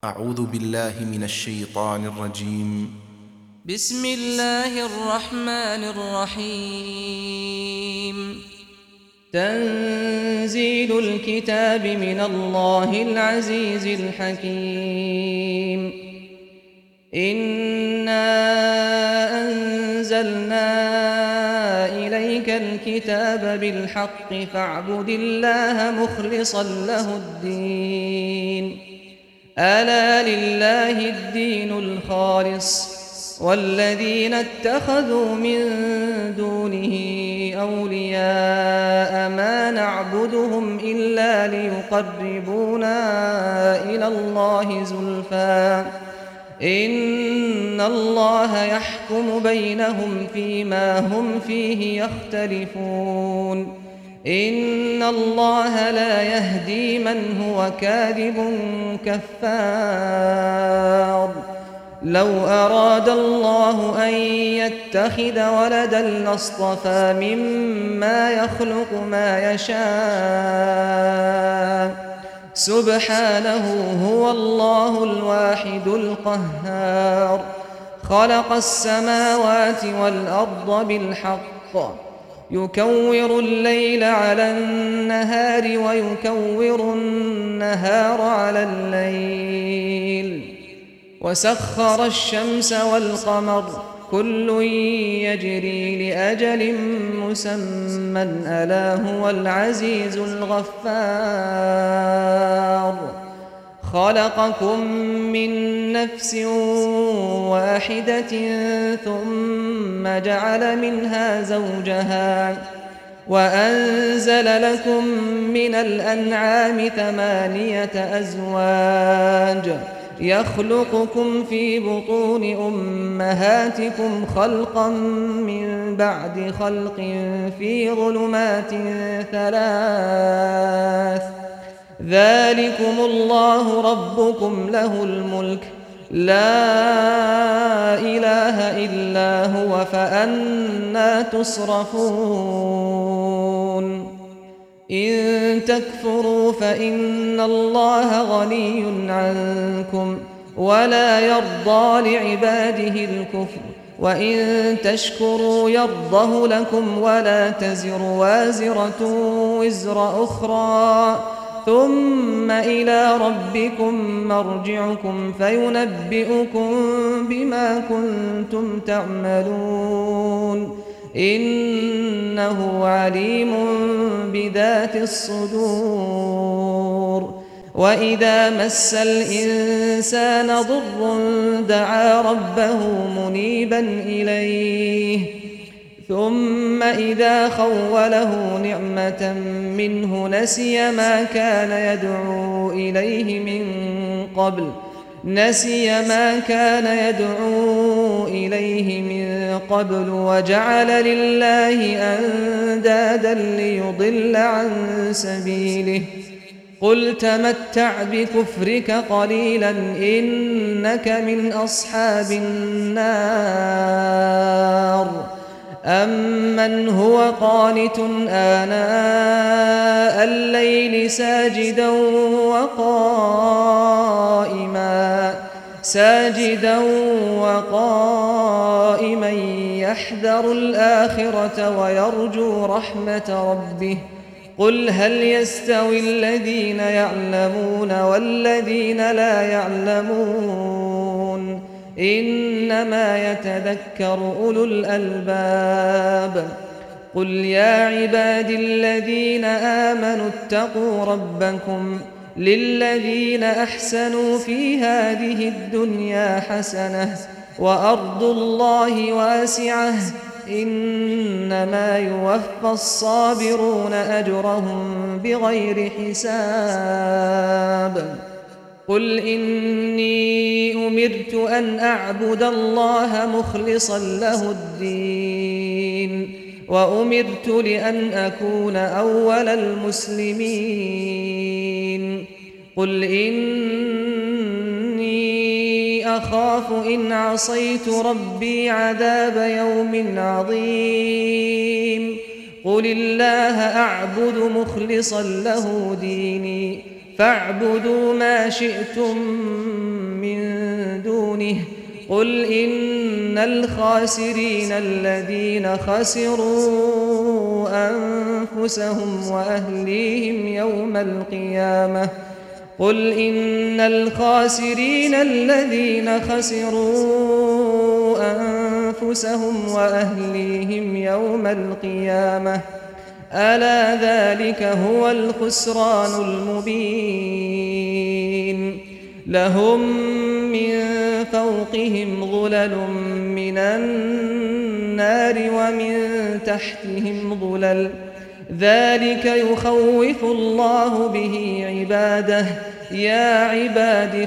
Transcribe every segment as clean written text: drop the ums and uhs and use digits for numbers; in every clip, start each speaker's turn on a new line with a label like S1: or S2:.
S1: أعوذ بالله من الشيطان الرجيم.
S2: بسم الله الرحمن الرحيم. تنزيل الكتاب من الله العزيز الحكيم. إنا أنزلنا إليك الكتاب بالحق فاعبد الله مخلصا له الدين. ألا لله الدين الخالص والذين اتخذوا من دونه أولياء ما نعبدهم إلا ليقربونا إلى الله زلفى إن الله يحكم بينهم فيما هم فيه يختلفون. إن الله لا يهدي من هو كاذب كفار. لو أراد الله أن يتخذ ولدا لاصطفى مما يخلق ما يشاء سبحانه هو الله الواحد القهار. خلق السماوات والأرض بالحق يكور الليل على النهار ويكور النهار على الليل وسخر الشمس والقمر كل يجري لأجل مسمى ألا هو العزيز الغفار. خلقكم من نفس واحدة ثم جعل منها زوجها وأنزل لكم من الأنعام 8 أزواج يخلقكم في بطون أمهاتكم خلقا من بعد خلق في ظلمات 3 ذلكم الله ربكم له الملك لا إله إلا هو فأنى تصرفون. إن تكفروا فإن الله غني عنكم ولا يرضى لعباده الكفر وإن تشكروا يرضه لكم ولا تزر وازرة وزر أخرى ثم إلى ربكم مرجعكم فينبئكم بما كنتم تعملون إنه عليم بذات الصدور. وإذا مس الإنسان ضر دعا ربه منيبا إليه ثم إذا خوله نعمة منه نسي ما كان يدعو إليه من قبل وجعل لله أندادا ليضل عن سبيله. قل تمتع بكفرك قليلا إنك من أصحاب النار. أمن هو قانت آناء الليل ساجدا وقائما يحذر الآخرة ويرجو رحمة ربه. قل هل يستوي الذين يعلمون والذين لا يعلمون إنما يتذكر أولو الألباب. قل يا عبادي الذين آمنوا اتقوا ربكم للذين أحسنوا في هذه الدنيا حسنة وأرض الله واسعة إنما يوفى الصابرون أجرهم بغير حساب. قل إني أمرت أن أعبد الله مخلصا له الدين وأمرت لأن أكون أول المسلمين. قل إني أخاف إن عصيت ربي عذاب يوم عظيم. قل الله أعبد مخلصا له ديني فاعبدوا ما شئتم دونه قل إن الخاسرين الذين خسروا أنفسهم وأهليهم يوم القيامة قل إن الخاسرين الذين خسروا أنفسهم وأهليهم يوم القيامة ألا ذلك هو الخسران المبين لهم من فوقهم ظلل من النار ومن تحتهم ظلل ذلك يخوف الله به عباده يا عباد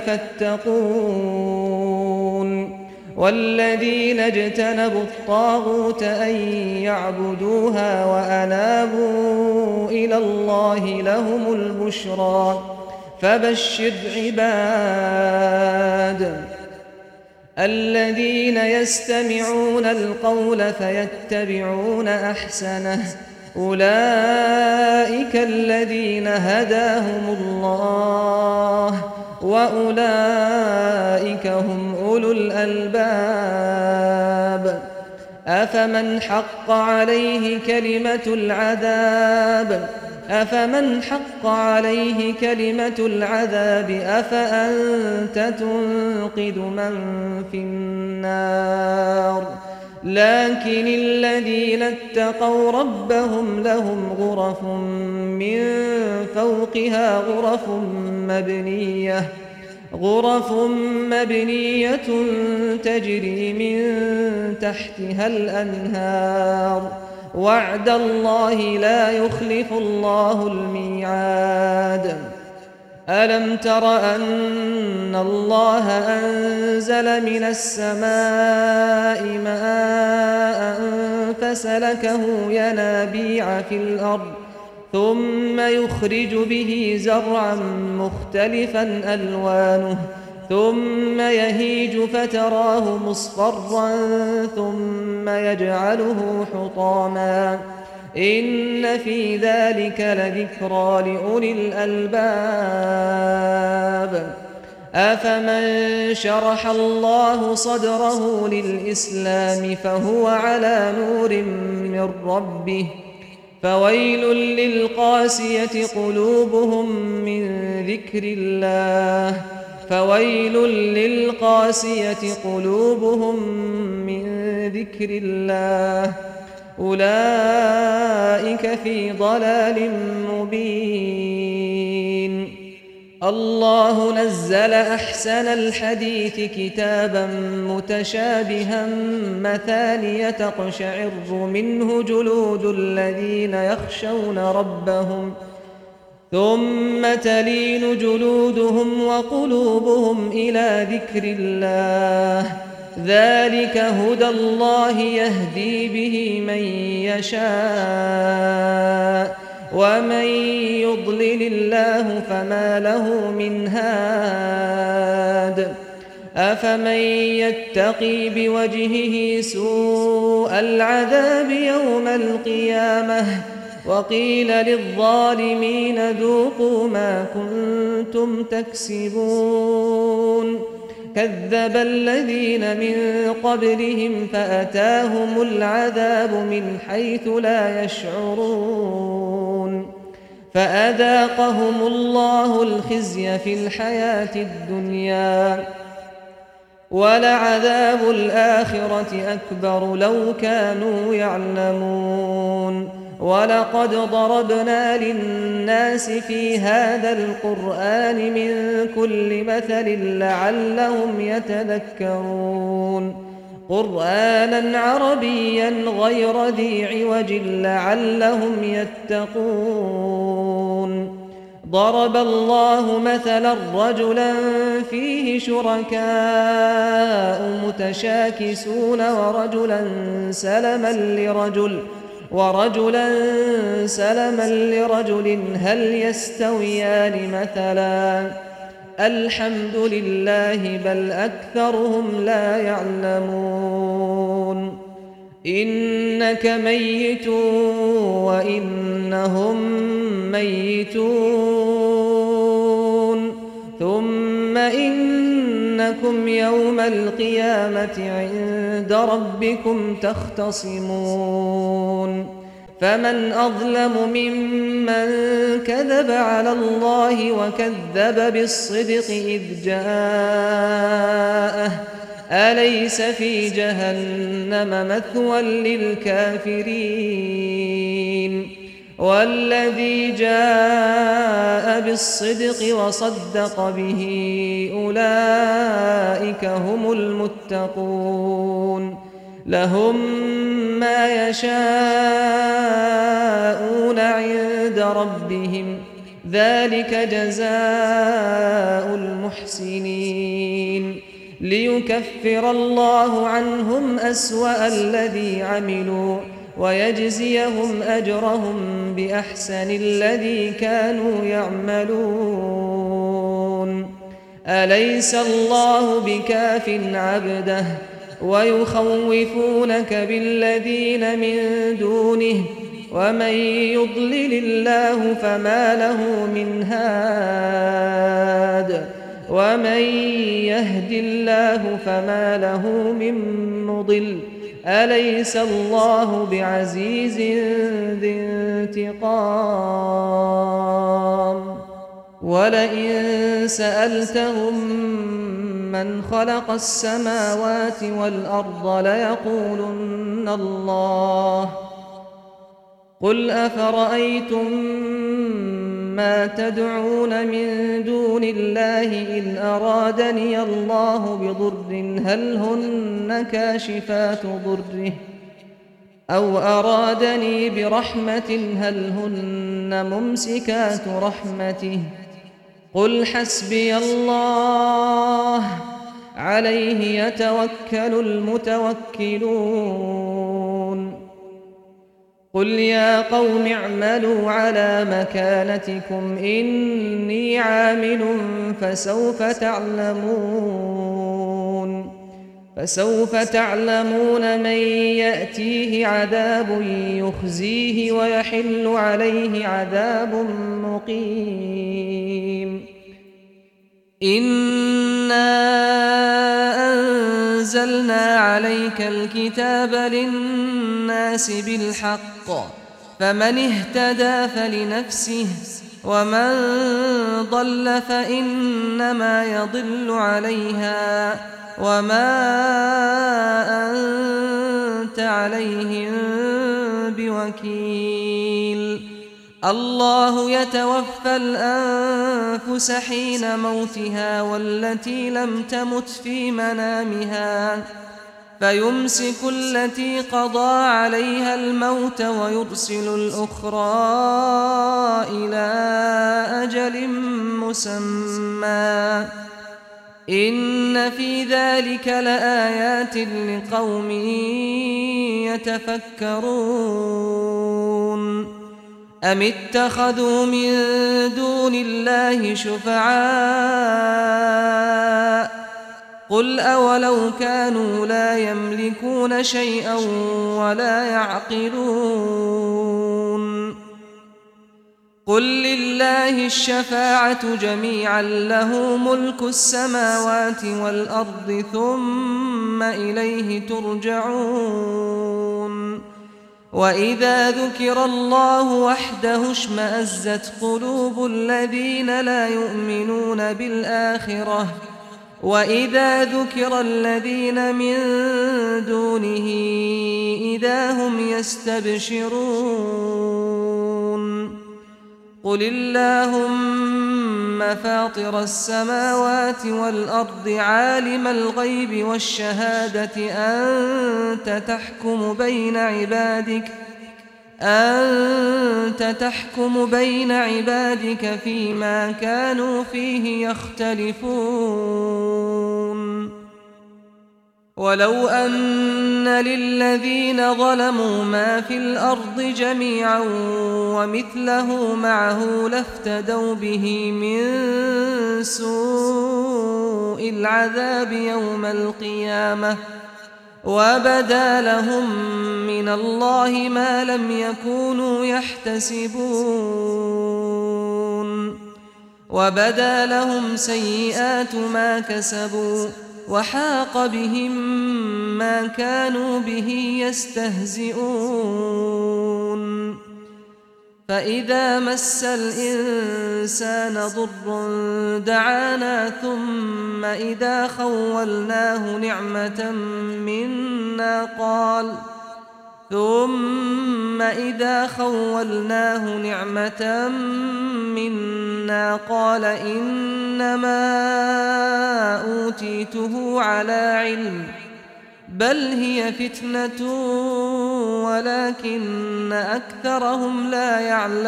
S2: فاتقون والذين اجتنبوا الطاغوت أن يعبدوها وأنابوا إلى الله لهم البشرى فبشر عباد الذين يستمعون القول فيتبعون أحسنه أولئك الذين هداهم الله وأولئك هم أولو الألباب أفمن حق عليه كلمة العذاب أفأنت تنقذ من في النار لكن الذين اتقوا ربهم لهم غرف من فوقها غرف مبنية تجري من تحتها الأنهار وعد الله لا يخلف الله الميعاد ألم تر أن الله أنزل من السماء ماء فسلكه ينابيع في الأرض ثم يخرج به زرعا مختلفا ألوانه ثم يهيج فتراه مصفرا ثم يجعله حطاما إن في ذلك لذكرى لأولي الألباب أفمن شرح الله صدره للإسلام فهو على نور من ربه فويل للقاسية قلوبهم من ذكر الله أولئك في ضلال مبين الله نزل أحسن الحديث كتابا متشابها مثانية تقشعر منه جلود الذين يخشون ربهم ثم تلين جلودهم وقلوبهم إلى ذكر الله ذلك هدى الله يهدي به من يشاء ومن يضلل الله فما له من هاد أفمن يتقي بوجهه سوء العذاب يوم القيامة وقيل للظالمين ذوقوا ما كنتم تكسبون كذب الذين من قبلهم فأتاهم العذاب من حيث لا يشعرون فأذاقهم الله الخزي في الحياة الدنيا ولعذاب الآخرة أكبر لو كانوا يعلمون ولقد ضربنا للناس في هذا القرآن من كل مثل لعلهم يتذكرون قرآنا عربيا غير ذي عوج لعلهم يتقون ضرب الله مثلا رجلا فيه شركاء متشاكسون ورجلا سلما لرجل هل يستويان مثلا الحمد لله بل أكثرهم لا يعلمون إنك ميت وإنهم ميتون ثم إنكم إنكم يوم القيامة عند ربكم تختصمون فمن أظلم ممن كذب على الله وكذب بالصدق إذ جاءه أليس في جهنم مثوى للكافرين والذي جاء بالصدق وصدق به أولئك هم المتقون لهم ما يشاءون عند ربهم ذلك جزاء المحسنين ليكفر الله عنهم أسوأ الذي عملوا ويجزيهم أجرهم بأحسن الذي كانوا يعملون أليس الله بكاف عبده ويخوفونك بالذين من دونه ومن يضلل الله فما له من هاد ومن يهد الله فما له من مضل أليس الله بعزيز ذي انتقام ولئن سألتهم من خلق السماوات والأرض ليقولن الله قل أفرأيتم ما تدعون من دون الله إن أرادني الله بضر هل هن كاشفات ضره أو أرادني برحمة هل هن ممسكات رحمته قل حسبي الله عليه يتوكل المتوكلون قل يا قوم اعملوا على مكانتكم إني عامل فسوف تعلمون من يأتيه عذاب يخزيه ويحل عليه عذاب مقيم إنا أنزلنا عليك الكتاب للناس بالحق فمن اهتدى فلنفسه ومن ضل فإنما يضل عليها وما أنت عليهم بوكيل الله يتوفى الأنفس حين موتها والتي لم تمت في منامها فيمسك التي قضى عليها الموت ويرسل الأخرى إلى أجل مسمى إن في ذلك لآيات لقوم يتفكرون أم اتخذوا من دون الله شفعاء قل أولو كانوا لا يملكون شيئا ولا يعقلون قل لله الشفاعة جميعا له ملك السماوات والأرض ثم إليه ترجعون وإذا ذكر الله وحده اشمأزت قلوب الذين لا يؤمنون بالآخرة وإذا ذكر الذين من دونه إذا هم يستبشرون قل اللهم فاطر السماوات والأرض عالم الغيب والشهادة أنت تحكم بين عبادك فيما كانوا فيه يختلفون ولو أن للذين ظلموا ما في الأرض جميعا ومثله معه لافتدوا به من سوء العذاب يوم القيامة وبدا لهم من الله ما لم يكونوا يحتسبون وبدا لهم سيئات ما كسبوا وحاق بهم ما كانوا به يستهزئون فإذا مس الإنسان ضر دعانا ثم إذا خولناه نعمة منا قال إنما أوتيته على علم بل هي فتنة ولكن أكثرهم لا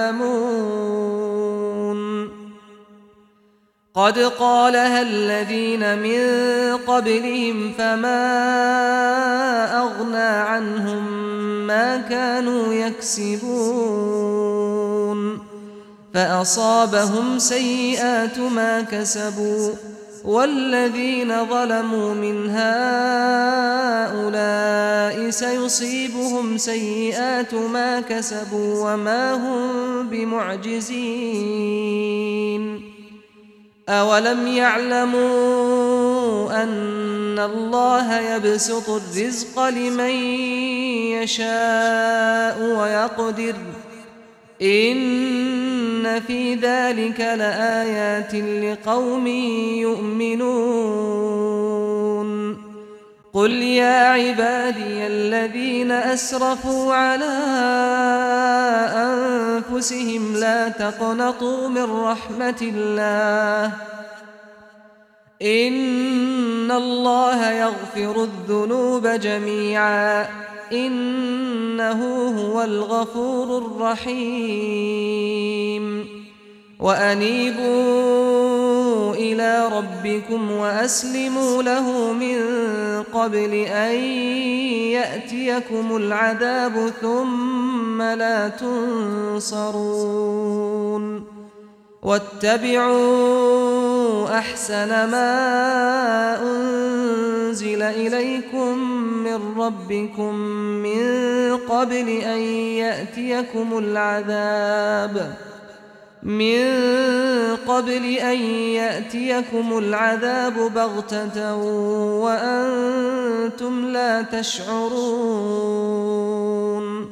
S2: يعلمون قد قالها الذين من قبلهم فما أغنى عنهم ما كانوا يكسبون فأصابهم سيئات ما كسبوا والذين ظلموا من هؤلاء سيصيبهم سيئات ما كسبوا وما هم بمعجزين أولم يعلموا أن الله يبسط الرزق لمن يشاء ويقدر إن في ذلك لآيات لقوم يؤمنون قل يا عبادي الذين أسرفوا على أنفسهم لا تقنطوا من رحمة الله إن الله يغفر الذنوب جميعا إنه هو الغفور الرحيم وأنيبوا إلى ربكم وأسلموا له من قبل أن يأتيكم العذاب ثم لا تنصرون واتبعوا أحسن ما أنزل إليكم من ربكم من قبل أن يأتيكم العذاب بغتة وأنتم لا تشعرون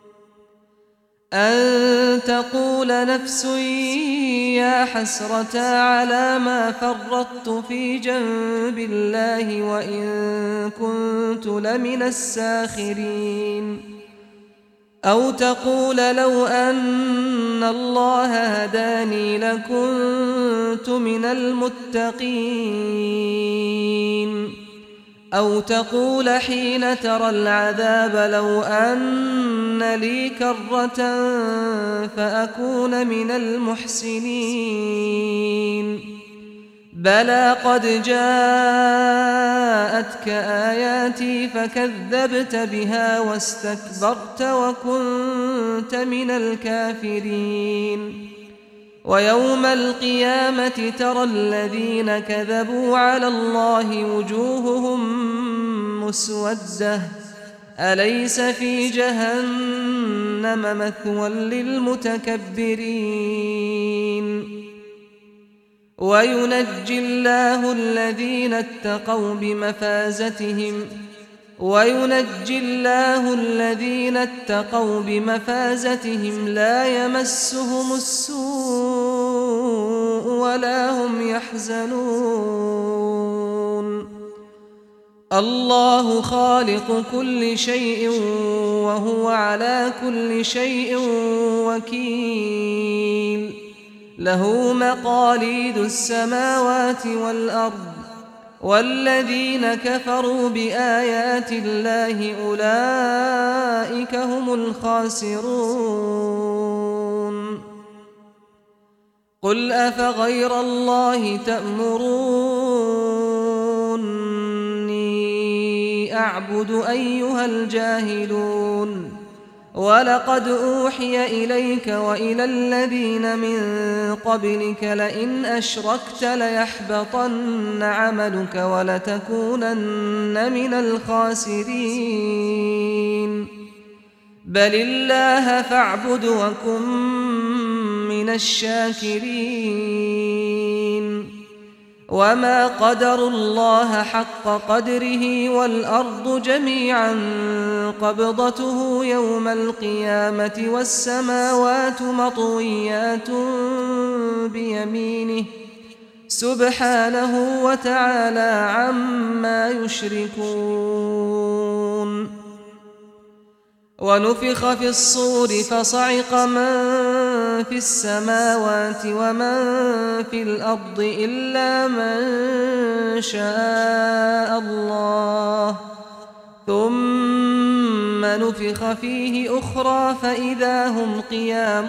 S2: أن تقول نفس يا حسرة على ما فرطت في جنب الله وإن كنت لمن الساخرين أو تقول لو أن الله هداني لكنت من المتقين أو تقول حين ترى العذاب لو أن لي كرة فأكون من المحسنين بلى قد جاءتك آياتي فكذبت بها واستكبرت وكنت من الكافرين ويوم القيامة ترى الذين كذبوا على الله وجوههم مسودة أليس في جهنم مثوى للمتكبرين وينجي الله الذين اتقوا بمفازتهم لا يمسهم السوء ولا هم يحزنون الله خالق كل شيء وهو على كل شيء وكيل له مقاليد السماوات والأرض والذين كفروا بآيات الله أولئك هم الخاسرون قل أفغير الله تأمروني أعبد أيها الجاهلون ولقد أوحي إليك وإلى الذين من قبلك لئن أشركت ليحبطن عملك ولتكونن من الخاسرين بل الله فاعبد وكن من الشاكرين وما قدروا الله حق قدره والأرض جميعا قبضته يوم القيامة والسماوات مطويات بيمينه سبحانه وتعالى عما يشركون ونفخ في الصور فصعق من في السماوات ومن في الأرض إلا من شاء الله ثم نفخ فيه أخرى فإذا هم قيام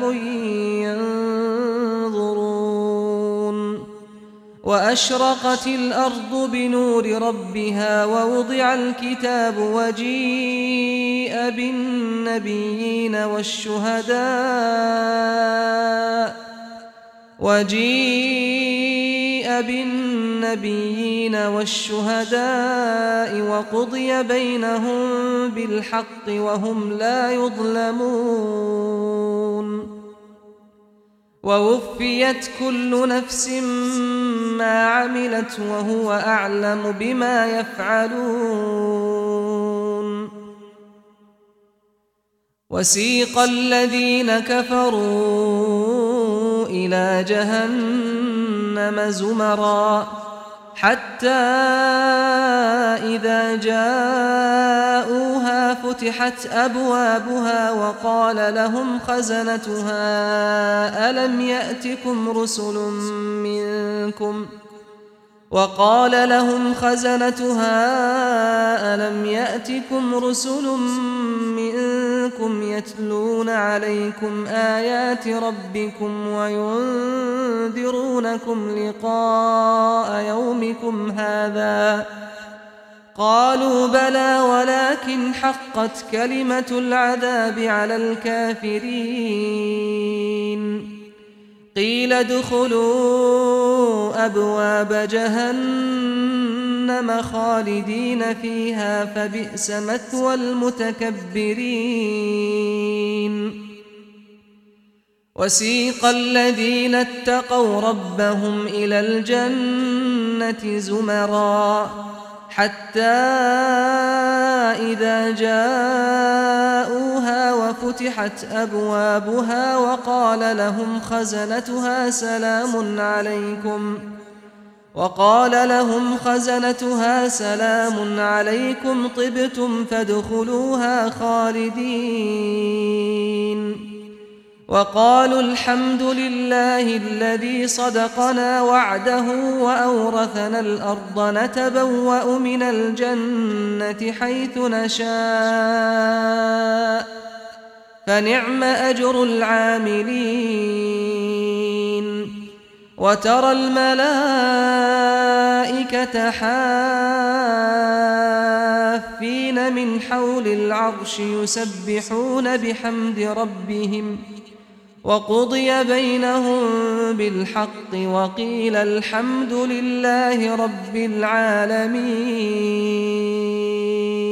S2: ينظرون وأشرقت الأرض بنور ربها ووضع الكتاب وجيء بالنبيين والشهداء وقضي بينهم بالحق وهم لا يظلمون ووفيت كل نفس ما عملت وهو أعلم بما يفعلون وسيق الذين كفروا إلى جهنم زمرا حتى إذا جاءوها فتحت أبوابها وقال لهم خزنتها ألم يأتكم رسل منكم يتلون عليكم آيات ربكم وينذرونكم لقاء يومكم هذا قالوا بلى ولكن حقت كلمة العذاب على الكافرين قيل ادخلوا أبواب جهنم خالدين فيها فبئس مثوى المتكبرين وسيق الذين اتقوا ربهم إلى الجنة زمرا حتى إذا جاءوها وفتحت أبوابها وقال لهم خزنتها سلام عليكم طبتم فادخلوها خالدين وقالوا الحمد لله الذي صدقنا وعده وأورثنا الأرض نتبوأ من الجنة حيث نشاء فنعم أجر العاملين وترى الملائكة حافين من حول العرش يسبحون بحمد ربهم وقضي بينهم بالحق وقيل الحمد لله رب العالمين